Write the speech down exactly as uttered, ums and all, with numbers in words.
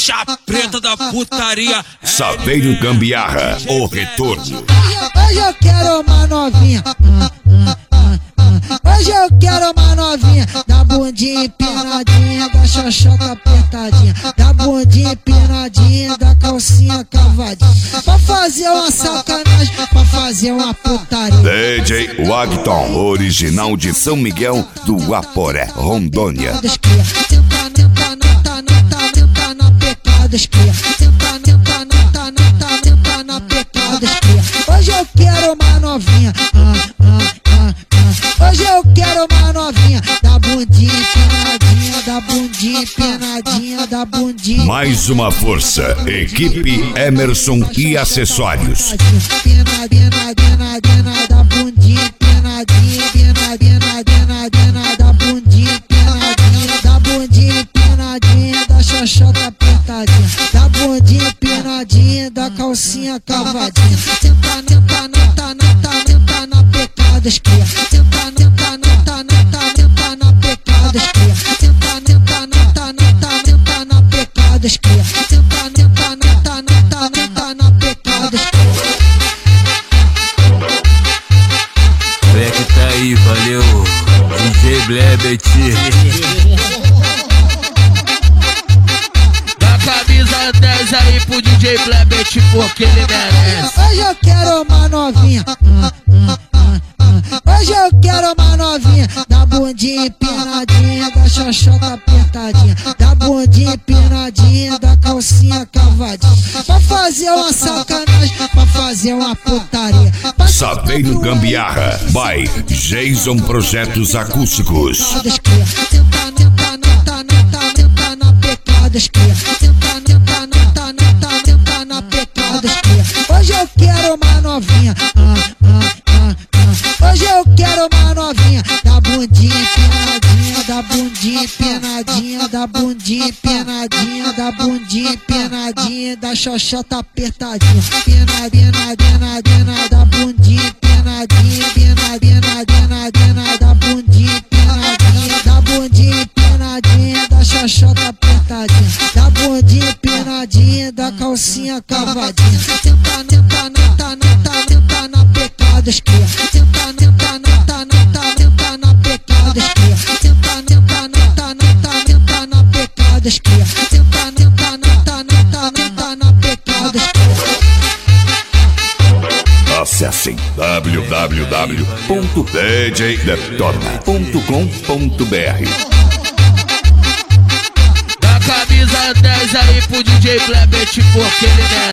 Faixa preta da putaria. Saveiro Gambiarra, o retorno. Hoje eu quero uma novinha. Hoje eu quero uma novinha, da bundinha empinadinha, da xoxota apertadinha, da bundinha empinadinha, da calcinha cavadinha, pra fazer uma sacanagem, pra fazer uma putaria. D J Wagton, original de São Miguel do Aporé, Rondônia. Senta, senta, nota, nota, senta na pecada esquerda. Senta, senta, nota, nota, senta na pecada esquerda. Hoje eu quero uma novinha. Ah, ah, ah, ah. Hoje eu quero uma novinha, da bundinha empinadinha, da bundinha empinadinha, da bundinha. Mais uma força, equipe Emerson e acessórios. Pena, pena, pena, pena, da bundinha empinadinha, pena, pena, pena, pena, da bundinha empinadinha, da bundinha empinadinha, da xoxota apertadinha, da bundinha empinadinha, da calcinha cavadinha. Senta, senta, nota, nota, senta na pecada esquerda. Senta, senta, nota, nota, senta na pecada esquerda. Senta, senta, nota, nota, senta na pecada esquerda. Senta, senta, nota, nota, senta na pecada esquerda. É que tá aí, valeu, D J Blebet. Dá camisa dez aí pro D J Blebet, porque ele merece. Hoje eu quero uma novinha. Hoje eu quero uma novinha, da bundinha empinadinha, da xoxota apertadinha, da bundinha empinadinha, da calcinha cavadinha, pra fazer uma sacanagem, pra fazer uma putaria. Saveiro Gambiarra, by Jason Projetos Acústicos. Senta, senta, nota, nota, senta na pecada esquerda. Senta, senta, nota, nota, senta na pecada esquerda. Hoje eu quero uma novinha. Ah, ah, ah, ah. Hoje eu quero uma novinha, da bundinha empinadinha, da bundinha empinadinha, da bundinha empinadinha, da bundinha empinadinha, da xoxota apertadinha. Pena, pena, pena, pena, da bundinha empinadinha, pena, pena, pena, pena, da bundinha empinadinha, da bundinha empinadinha, da xoxota apertadinha, da bundinha empinadinha, da calcinha cavadinha. Senta, senta, nota, nota, senta na pecada esquerda. Senta, senta, nota, nota, senta na pecada esquerda. Senta, senta, nota, nota, senta na pecada esquerda. Senta, senta, nota, nota, senta na pecada esquerda. Acessem w w w ponto d j detona ponto com ponto b r. Dá camisa dez aí pro D J Blebet, porque ele merece.